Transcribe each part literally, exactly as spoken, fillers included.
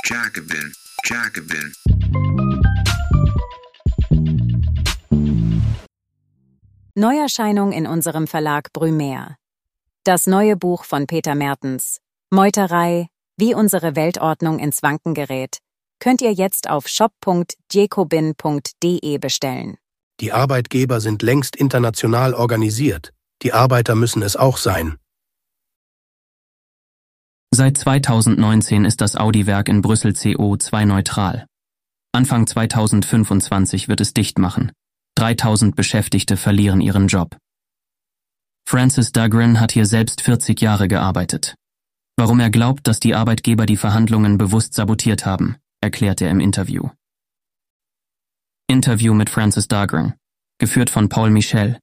Jacobin, Jacobin. Neuerscheinung in unserem Verlag Brumaire. Das neue Buch von Peter Mertens, Meuterei, wie unsere Weltordnung ins Wanken gerät, könnt ihr jetzt auf shop punkt jacobin punkt de bestellen. Die Arbeitgeber sind längst international organisiert. Die Arbeiter müssen es auch sein. Seit zweitausendneunzehn ist das Audi-Werk in Brüssel C O zwei neutral. Anfang zweitausendfünfundzwanzig wird es dicht machen. dreitausend Beschäftigte verlieren ihren Job. Francis Dagrin hat hier selbst vierzig Jahre gearbeitet. Warum er glaubt, dass die Arbeitgeber die Verhandlungen bewusst sabotiert haben, erklärt er im Interview. Interview mit Francis Dagrin, geführt von Paul Michel.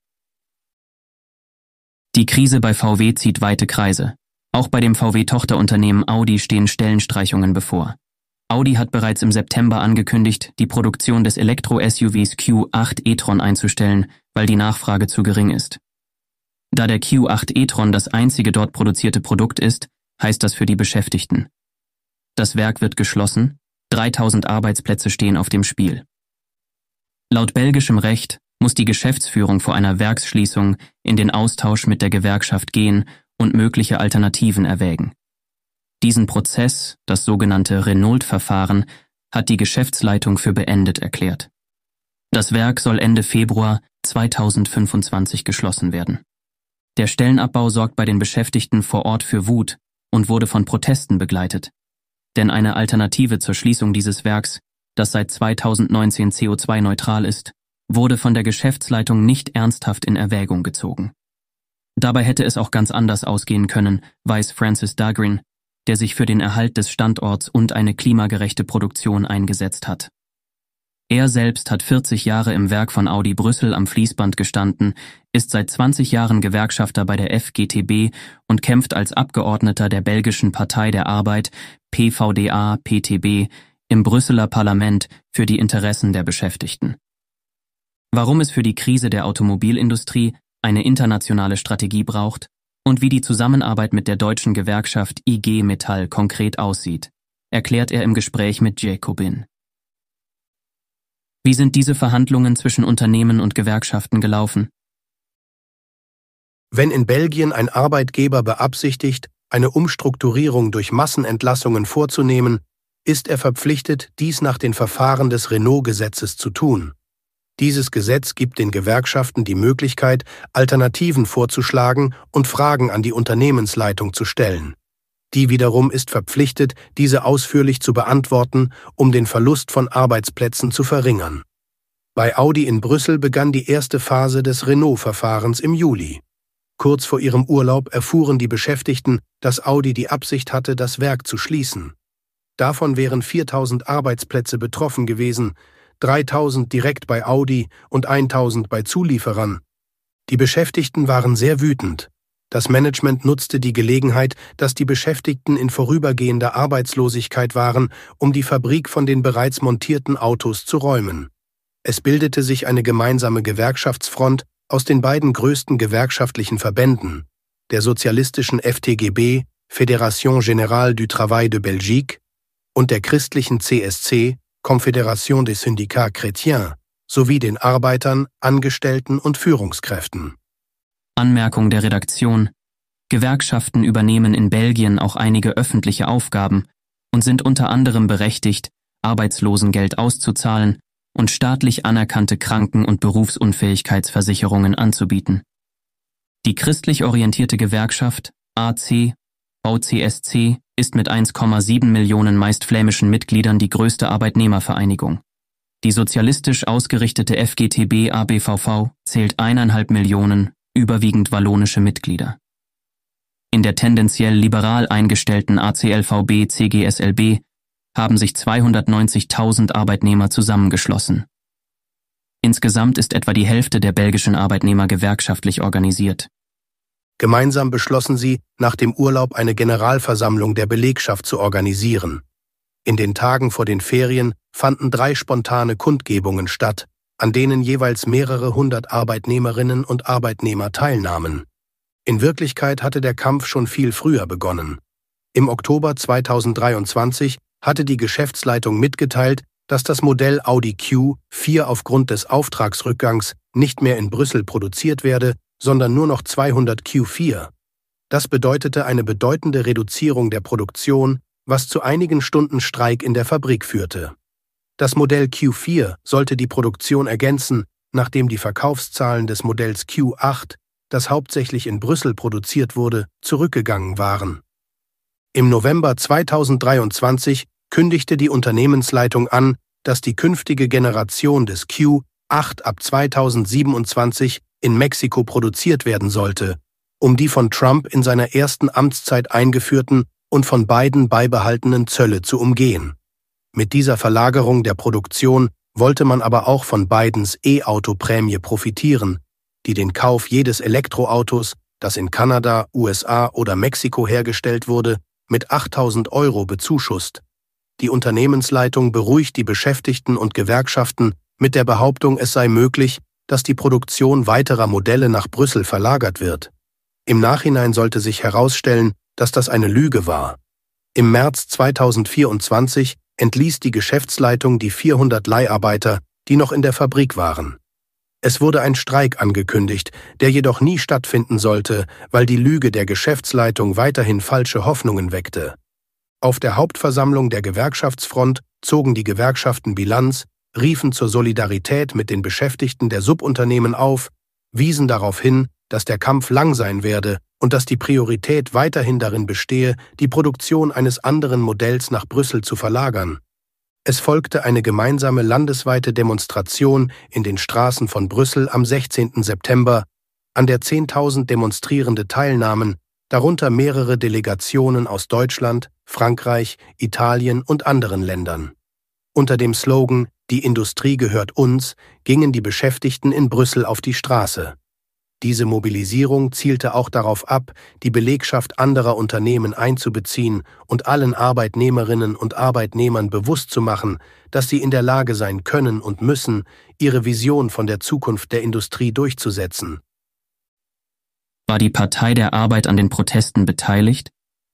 Die Krise bei V W zieht weite Kreise. Auch bei dem V W-Tochterunternehmen Audi stehen Stellenstreichungen bevor. Audi hat bereits im September angekündigt, die Produktion des Elektro-S U Vs Q acht e-tron einzustellen, weil die Nachfrage zu gering ist. Da der Q acht e-tron das einzige dort produzierte Produkt ist, heißt das für die Beschäftigten: Das Werk wird geschlossen, dreitausend Arbeitsplätze stehen auf dem Spiel. Laut belgischem Recht muss die Geschäftsführung vor einer Werksschließung in den Austausch mit der Gewerkschaft gehen und mögliche Alternativen erwägen. Diesen Prozess, das sogenannte Renault-Verfahren, hat die Geschäftsleitung für beendet erklärt. Das Werk soll Ende Februar zweitausendfünfundzwanzig geschlossen werden. Der Stellenabbau sorgt bei den Beschäftigten vor Ort für Wut und wurde von Protesten begleitet. Denn eine Alternative zur Schließung dieses Werks, das seit zweitausendneunzehn C O zwei neutral ist, wurde von der Geschäftsleitung nicht ernsthaft in Erwägung gezogen. Dabei hätte es auch ganz anders ausgehen können, weiß Francis Dagrin, der sich für den Erhalt des Standorts und eine klimagerechte Produktion eingesetzt hat. Er selbst hat vierzig Jahre im Werk von Audi Brüssel am Fließband gestanden, ist seit zwanzig Jahren Gewerkschafter bei der F G T B und kämpft als Abgeordneter der belgischen Partei der Arbeit P V D A P T B im Brüsseler Parlament für die Interessen der Beschäftigten. Warum es für die Krise der Automobilindustrie eine internationale Strategie braucht und wie die Zusammenarbeit mit der deutschen Gewerkschaft I G Metall konkret aussieht, erklärt er im Gespräch mit Jacobin. Wie sind diese Verhandlungen zwischen Unternehmen und Gewerkschaften gelaufen? Wenn in Belgien ein Arbeitgeber beabsichtigt, eine Umstrukturierung durch Massenentlassungen vorzunehmen, ist er verpflichtet, dies nach den Verfahren des Renault-Gesetzes zu tun. Dieses Gesetz gibt den Gewerkschaften die Möglichkeit, Alternativen vorzuschlagen und Fragen an die Unternehmensleitung zu stellen. Die wiederum ist verpflichtet, diese ausführlich zu beantworten, um den Verlust von Arbeitsplätzen zu verringern. Bei Audi in Brüssel begann die erste Phase des Renault-Verfahrens im Juli. Kurz vor ihrem Urlaub erfuhren die Beschäftigten, dass Audi die Absicht hatte, das Werk zu schließen. Davon wären viertausend Arbeitsplätze betroffen gewesen, dreitausend direkt bei Audi und eintausend bei Zulieferern. Die Beschäftigten waren sehr wütend. Das Management nutzte die Gelegenheit, dass die Beschäftigten in vorübergehender Arbeitslosigkeit waren, um die Fabrik von den bereits montierten Autos zu räumen. Es bildete sich eine gemeinsame Gewerkschaftsfront aus den beiden größten gewerkschaftlichen Verbänden, der sozialistischen F T G B, Fédération Générale du Travail de Belgique, und der christlichen C S C, Confédération des Syndicats Chrétiens, sowie den Arbeitern, Angestellten und Führungskräften. Anmerkung der Redaktion: Gewerkschaften übernehmen in Belgien auch einige öffentliche Aufgaben und sind unter anderem berechtigt, Arbeitslosengeld auszuzahlen und staatlich anerkannte Kranken- und Berufsunfähigkeitsversicherungen anzubieten. Die christlich orientierte Gewerkschaft A C, O C S C ist mit eins Komma sieben Millionen meist flämischen Mitgliedern die größte Arbeitnehmervereinigung. Die sozialistisch ausgerichtete F G T B A B V V zählt eineinhalb Millionen, überwiegend wallonische Mitglieder. In der tendenziell liberal eingestellten A C L V B C G S L B haben sich zweihundertneunzigtausend Arbeitnehmer zusammengeschlossen. Insgesamt ist etwa die Hälfte der belgischen Arbeitnehmer gewerkschaftlich organisiert. Gemeinsam beschlossen sie, nach dem Urlaub eine Generalversammlung der Belegschaft zu organisieren. In den Tagen vor den Ferien fanden drei spontane Kundgebungen statt, an denen jeweils mehrere hundert Arbeitnehmerinnen und Arbeitnehmer teilnahmen. In Wirklichkeit hatte der Kampf schon viel früher begonnen. Im Oktober zweitausenddreiundzwanzig hatte die Geschäftsleitung mitgeteilt, dass das Modell Audi Q vier aufgrund des Auftragsrückgangs nicht mehr in Brüssel produziert werde, sondern nur noch zweihundert Q vier. Das bedeutete eine bedeutende Reduzierung der Produktion, was zu einigen Stunden Streik in der Fabrik führte. Das Modell Q vier sollte die Produktion ergänzen, nachdem die Verkaufszahlen des Modells Q acht, das hauptsächlich in Brüssel produziert wurde, zurückgegangen waren. Im November zweitausenddreiundzwanzig kündigte die Unternehmensleitung an, dass die künftige Generation des Q acht ab zweitausendsiebenundzwanzig in Mexiko produziert werden sollte, um die von Trump in seiner ersten Amtszeit eingeführten und von Biden beibehaltenen Zölle zu umgehen. Mit dieser Verlagerung der Produktion wollte man aber auch von Bidens E-Auto-Prämie profitieren, die den Kauf jedes Elektroautos, das in Kanada, U S A oder Mexiko hergestellt wurde, mit achttausend Euro bezuschusst. Die Unternehmensleitung beruhigt die Beschäftigten und Gewerkschaften mit der Behauptung, es sei möglich, dass die Produktion weiterer Modelle nach Brüssel verlagert wird. Im Nachhinein sollte sich herausstellen, dass das eine Lüge war. Im März zweitausendvierundzwanzig entließ die Geschäftsleitung die vierhundert Leiharbeiter, die noch in der Fabrik waren. Es wurde ein Streik angekündigt, der jedoch nie stattfinden sollte, weil die Lüge der Geschäftsleitung weiterhin falsche Hoffnungen weckte. Auf der Hauptversammlung der Gewerkschaftsfront zogen die Gewerkschaften Bilanz, riefen zur Solidarität mit den Beschäftigten der Subunternehmen auf, wiesen darauf hin, dass der Kampf lang sein werde und dass die Priorität weiterhin darin bestehe, die Produktion eines anderen Modells nach Brüssel zu verlagern. Es folgte eine gemeinsame landesweite Demonstration in den Straßen von Brüssel am sechzehnten September, an der zehntausend Demonstrierende teilnahmen, darunter mehrere Delegationen aus Deutschland, Frankreich, Italien und anderen Ländern. Unter dem Slogan „Die Industrie gehört uns“ gingen die Beschäftigten in Brüssel auf die Straße. Diese Mobilisierung zielte auch darauf ab, die Belegschaft anderer Unternehmen einzubeziehen und allen Arbeitnehmerinnen und Arbeitnehmern bewusst zu machen, dass sie in der Lage sein können und müssen, ihre Vision von der Zukunft der Industrie durchzusetzen. War die Partei der Arbeit an den Protesten beteiligt?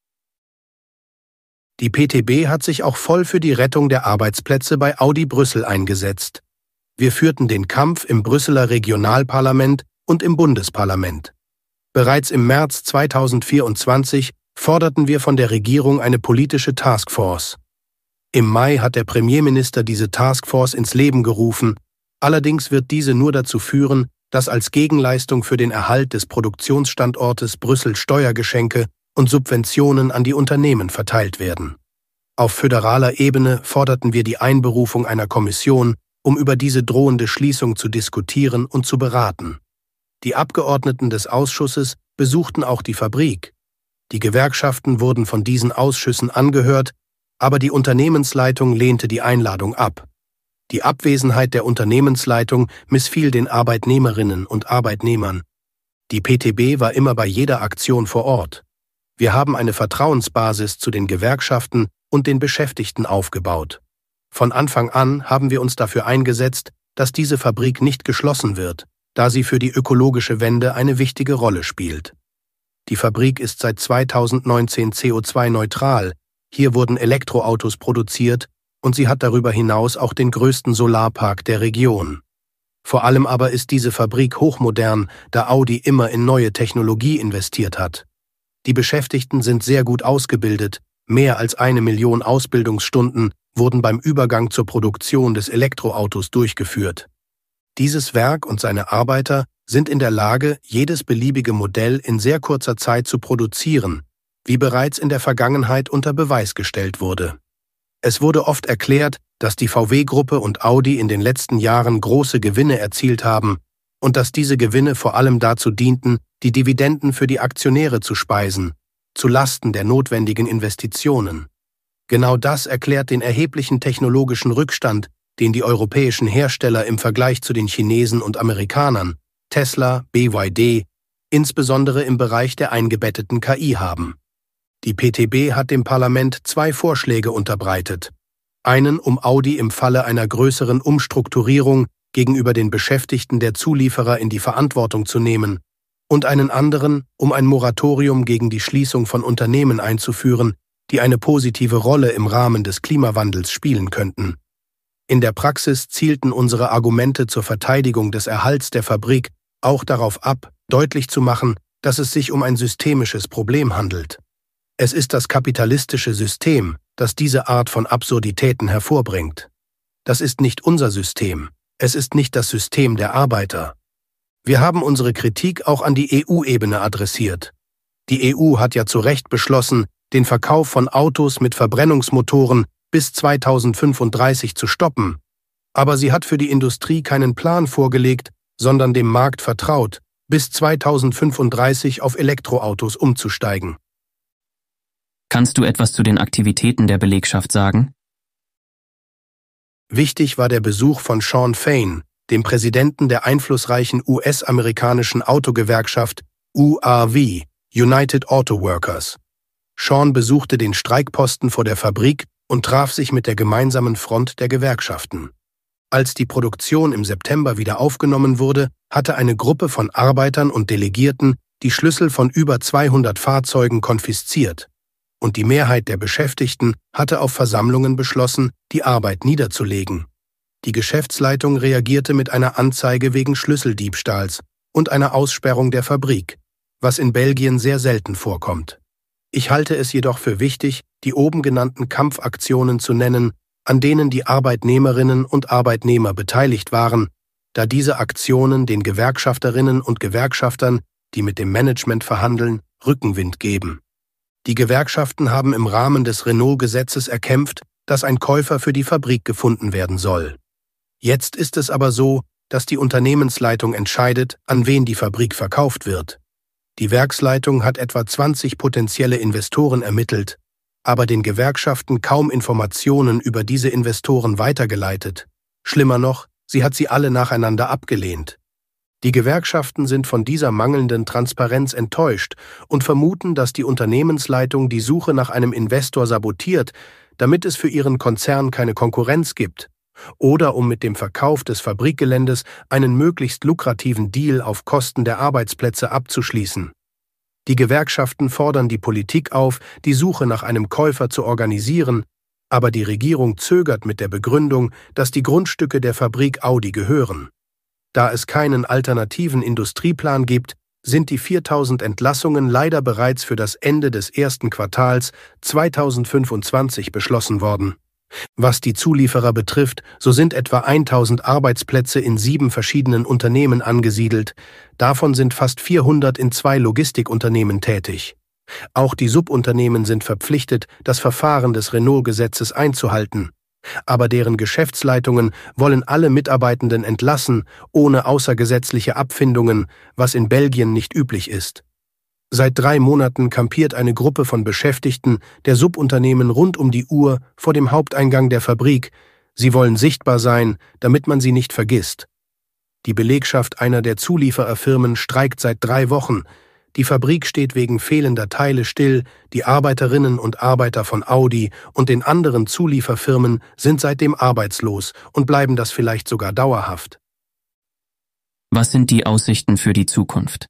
Die P T B hat sich auch voll für die Rettung der Arbeitsplätze bei Audi Brüssel eingesetzt. Wir führten den Kampf im Brüsseler Regionalparlament und im Bundesparlament. Bereits im März zweitausendvierundzwanzig forderten wir von der Regierung eine politische Taskforce. Im Mai hat der Premierminister diese Taskforce ins Leben gerufen, allerdings wird diese nur dazu führen, dass als Gegenleistung für den Erhalt des Produktionsstandortes Brüssel Steuergeschenke und Subventionen an die Unternehmen verteilt werden. Auf föderaler Ebene forderten wir die Einberufung einer Kommission, um über diese drohende Schließung zu diskutieren und zu beraten. Die Abgeordneten des Ausschusses besuchten auch die Fabrik. Die Gewerkschaften wurden von diesen Ausschüssen angehört, aber die Unternehmensleitung lehnte die Einladung ab. Die Abwesenheit der Unternehmensleitung missfiel den Arbeitnehmerinnen und Arbeitnehmern. Die P T B war immer bei jeder Aktion vor Ort. Wir haben eine Vertrauensbasis zu den Gewerkschaften und den Beschäftigten aufgebaut. Von Anfang an haben wir uns dafür eingesetzt, dass diese Fabrik nicht geschlossen wird, da sie für die ökologische Wende eine wichtige Rolle spielt. Die Fabrik ist seit zweitausendneunzehn C O zwei neutral, hier wurden Elektroautos produziert und sie hat darüber hinaus auch den größten Solarpark der Region. Vor allem aber ist diese Fabrik hochmodern, da Audi immer in neue Technologie investiert hat. Die Beschäftigten sind sehr gut ausgebildet, mehr als eine Million Ausbildungsstunden wurden beim Übergang zur Produktion des Elektroautos durchgeführt. Dieses Werk und seine Arbeiter sind in der Lage, jedes beliebige Modell in sehr kurzer Zeit zu produzieren, wie bereits in der Vergangenheit unter Beweis gestellt wurde. Es wurde oft erklärt, dass die V W-Gruppe und Audi in den letzten Jahren große Gewinne erzielt haben und dass diese Gewinne vor allem dazu dienten, die Dividenden für die Aktionäre zu speisen, zu Lasten der notwendigen Investitionen. Genau das erklärt den erheblichen technologischen Rückstand, den die europäischen Hersteller im Vergleich zu den Chinesen und Amerikanern, Tesla, B Y D, insbesondere im Bereich der eingebetteten K I haben. Die P T B hat dem Parlament zwei Vorschläge unterbreitet. Einen, um Audi im Falle einer größeren Umstrukturierung gegenüber den Beschäftigten der Zulieferer in die Verantwortung zu nehmen, und einen anderen, um ein Moratorium gegen die Schließung von Unternehmen einzuführen, die eine positive Rolle im Rahmen des Klimawandels spielen könnten. In der Praxis zielten unsere Argumente zur Verteidigung des Erhalts der Fabrik auch darauf ab, deutlich zu machen, dass es sich um ein systemisches Problem handelt. Es ist das kapitalistische System, das diese Art von Absurditäten hervorbringt. Das ist nicht unser System, es ist nicht das System der Arbeiter. Wir haben unsere Kritik auch an die E U-Ebene adressiert. Die E U hat ja zu Recht beschlossen, den Verkauf von Autos mit Verbrennungsmotoren bis zweitausendfünfunddreißig zu stoppen. Aber sie hat für die Industrie keinen Plan vorgelegt, sondern dem Markt vertraut, bis zweitausendfünfunddreißig auf Elektroautos umzusteigen. Kannst du etwas zu den Aktivitäten der Belegschaft sagen? Wichtig war der Besuch von Shawn Fain, dem Präsidenten der einflussreichen U S-amerikanischen Autogewerkschaft U A W, United Auto Workers. Shawn besuchte den Streikposten vor der Fabrik und traf sich mit der gemeinsamen Front der Gewerkschaften. Als die Produktion im September wieder aufgenommen wurde, hatte eine Gruppe von Arbeitern und Delegierten die Schlüssel von über zweihundert Fahrzeugen konfisziert. Und die Mehrheit der Beschäftigten hatte auf Versammlungen beschlossen, die Arbeit niederzulegen. Die Geschäftsleitung reagierte mit einer Anzeige wegen Schlüsseldiebstahls und einer Aussperrung der Fabrik, was in Belgien sehr selten vorkommt. Ich halte es jedoch für wichtig, die oben genannten Kampfaktionen zu nennen, an denen die Arbeitnehmerinnen und Arbeitnehmer beteiligt waren, da diese Aktionen den Gewerkschafterinnen und Gewerkschaftern, die mit dem Management verhandeln, Rückenwind geben. Die Gewerkschaften haben im Rahmen des Renault-Gesetzes erkämpft, dass ein Käufer für die Fabrik gefunden werden soll. Jetzt ist es aber so, dass die Unternehmensleitung entscheidet, an wen die Fabrik verkauft wird. Die Werksleitung hat etwa zwanzig potenzielle Investoren ermittelt, aber den Gewerkschaften kaum Informationen über diese Investoren weitergeleitet. Schlimmer noch, sie hat sie alle nacheinander abgelehnt. Die Gewerkschaften sind von dieser mangelnden Transparenz enttäuscht und vermuten, dass die Unternehmensleitung die Suche nach einem Investor sabotiert, damit es für ihren Konzern keine Konkurrenz gibt, oder um mit dem Verkauf des Fabrikgeländes einen möglichst lukrativen Deal auf Kosten der Arbeitsplätze abzuschließen. Die Gewerkschaften fordern die Politik auf, die Suche nach einem Käufer zu organisieren, aber die Regierung zögert mit der Begründung, dass die Grundstücke der Fabrik Audi gehören. Da es keinen alternativen Industrieplan gibt, sind die viertausend Entlassungen leider bereits für das Ende des ersten Quartals zweitausendfünfundzwanzig beschlossen worden. Was die Zulieferer betrifft, so sind etwa tausend Arbeitsplätze in sieben verschiedenen Unternehmen angesiedelt, davon sind fast vierhundert in zwei Logistikunternehmen tätig. Auch die Subunternehmen sind verpflichtet, das Verfahren des Renault-Gesetzes einzuhalten. Aber deren Geschäftsleitungen wollen alle Mitarbeitenden entlassen, ohne außergesetzliche Abfindungen, was in Belgien nicht üblich ist. Seit drei Monaten kampiert eine Gruppe von Beschäftigten der Subunternehmen rund um die Uhr vor dem Haupteingang der Fabrik. Sie wollen sichtbar sein, damit man sie nicht vergisst. Die Belegschaft einer der Zuliefererfirmen streikt seit drei Wochen. Die Fabrik steht wegen fehlender Teile still, die Arbeiterinnen und Arbeiter von Audi und den anderen Zulieferfirmen sind seitdem arbeitslos und bleiben das vielleicht sogar dauerhaft. Was sind die Aussichten für die Zukunft?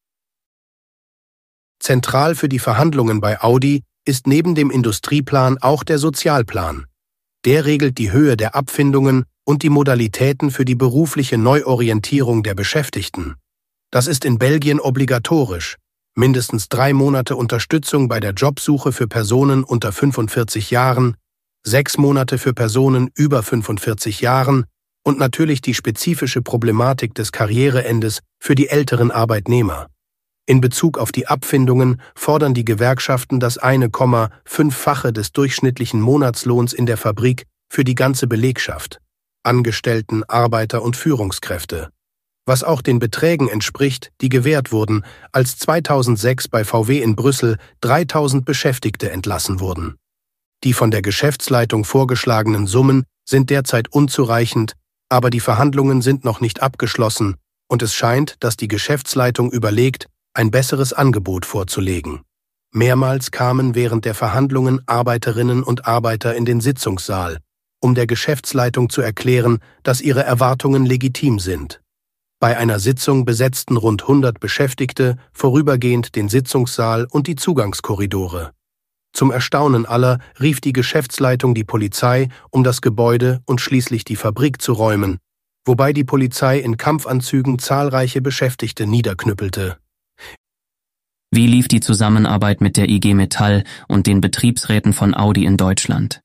Zentral für die Verhandlungen bei Audi ist neben dem Industrieplan auch der Sozialplan. Der regelt die Höhe der Abfindungen und die Modalitäten für die berufliche Neuorientierung der Beschäftigten. Das ist in Belgien obligatorisch. Mindestens drei Monate Unterstützung bei der Jobsuche für Personen unter fünfundvierzig Jahren, sechs Monate für Personen über fünfundvierzig Jahren und natürlich die spezifische Problematik des Karriereendes für die älteren Arbeitnehmer. In Bezug auf die Abfindungen fordern die Gewerkschaften das eine Komma fünf-fache des durchschnittlichen Monatslohns in der Fabrik für die ganze Belegschaft, Angestellten, Arbeiter und Führungskräfte, was auch den Beträgen entspricht, die gewährt wurden, als zweitausendsechs bei V W in Brüssel dreitausend Beschäftigte entlassen wurden. Die von der Geschäftsleitung vorgeschlagenen Summen sind derzeit unzureichend, aber die Verhandlungen sind noch nicht abgeschlossen und es scheint, dass die Geschäftsleitung überlegt, ein besseres Angebot vorzulegen. Mehrmals kamen während der Verhandlungen Arbeiterinnen und Arbeiter in den Sitzungssaal, um der Geschäftsleitung zu erklären, dass ihre Erwartungen legitim sind. Bei einer Sitzung besetzten rund hundert Beschäftigte vorübergehend den Sitzungssaal und die Zugangskorridore. Zum Erstaunen aller rief die Geschäftsleitung die Polizei, um das Gebäude und schließlich die Fabrik zu räumen, wobei die Polizei in Kampfanzügen zahlreiche Beschäftigte niederknüppelte. Wie lief die Zusammenarbeit mit der I G Metall und den Betriebsräten von Audi in Deutschland?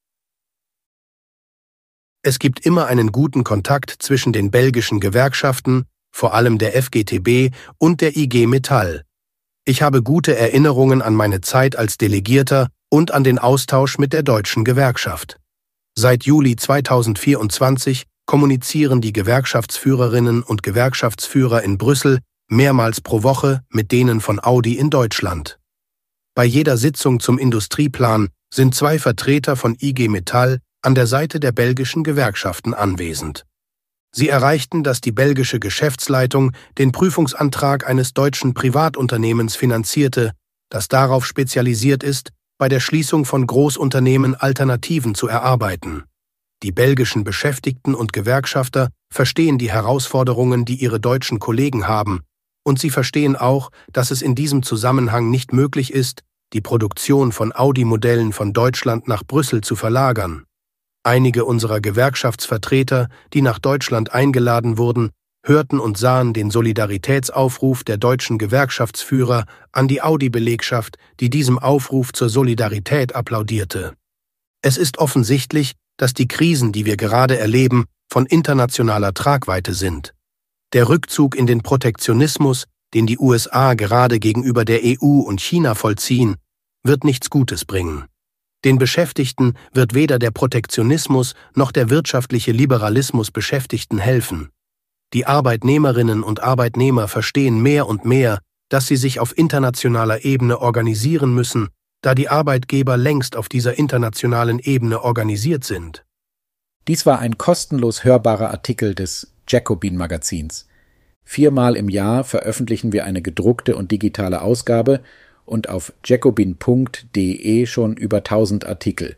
Es gibt immer einen guten Kontakt zwischen den belgischen Gewerkschaften, vor allem der F G T B und der I G Metall. Ich habe gute Erinnerungen an meine Zeit als Delegierter und an den Austausch mit der deutschen Gewerkschaft. Seit Juli zweitausendvierundzwanzig kommunizieren die Gewerkschaftsführerinnen und Gewerkschaftsführer in Brüssel mehrmals pro Woche mit denen von Audi in Deutschland. Bei jeder Sitzung zum Industrieplan sind zwei Vertreter von I G Metall an der Seite der belgischen Gewerkschaften anwesend. Sie erreichten, dass die belgische Geschäftsleitung den Prüfungsantrag eines deutschen Privatunternehmens finanzierte, das darauf spezialisiert ist, bei der Schließung von Großunternehmen Alternativen zu erarbeiten. Die belgischen Beschäftigten und Gewerkschafter verstehen die Herausforderungen, die ihre deutschen Kollegen haben, und sie verstehen auch, dass es in diesem Zusammenhang nicht möglich ist, die Produktion von Audi-Modellen von Deutschland nach Brüssel zu verlagern. Einige unserer Gewerkschaftsvertreter, die nach Deutschland eingeladen wurden, hörten und sahen den Solidaritätsaufruf der deutschen Gewerkschaftsführer an die Audi-Belegschaft, die diesem Aufruf zur Solidarität applaudierte. Es ist offensichtlich, dass die Krisen, die wir gerade erleben, von internationaler Tragweite sind. Der Rückzug in den Protektionismus, den die U S A gerade gegenüber der E U und China vollziehen, wird nichts Gutes bringen. Den Beschäftigten wird weder der Protektionismus noch der wirtschaftliche Liberalismus Beschäftigten helfen. Die Arbeitnehmerinnen und Arbeitnehmer verstehen mehr und mehr, dass sie sich auf internationaler Ebene organisieren müssen, da die Arbeitgeber längst auf dieser internationalen Ebene organisiert sind. Dies war ein kostenlos hörbarer Artikel des Jacobin Magazins. Viermal im Jahr veröffentlichen wir eine gedruckte und digitale Ausgabe und auf jacobin punkt de schon über tausend Artikel.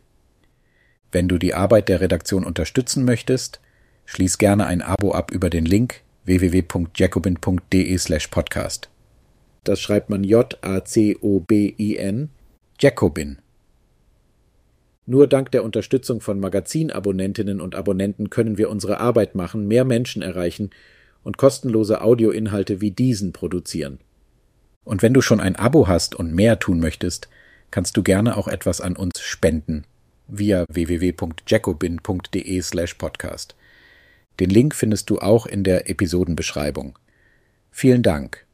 Wenn du die Arbeit der Redaktion unterstützen möchtest, schließ gerne ein Abo ab über den Link w w w punkt jacobin punkt de slash podcast. Das schreibt man J A C O B I N, Jacobin. Nur dank der Unterstützung von Magazinabonnentinnen und Abonnenten können wir unsere Arbeit machen, mehr Menschen erreichen und kostenlose Audioinhalte wie diesen produzieren. Und wenn du schon ein Abo hast und mehr tun möchtest, kannst du gerne auch etwas an uns spenden via w w w punkt jacobin punkt de slash podcast. Den Link findest du auch in der Episodenbeschreibung. Vielen Dank.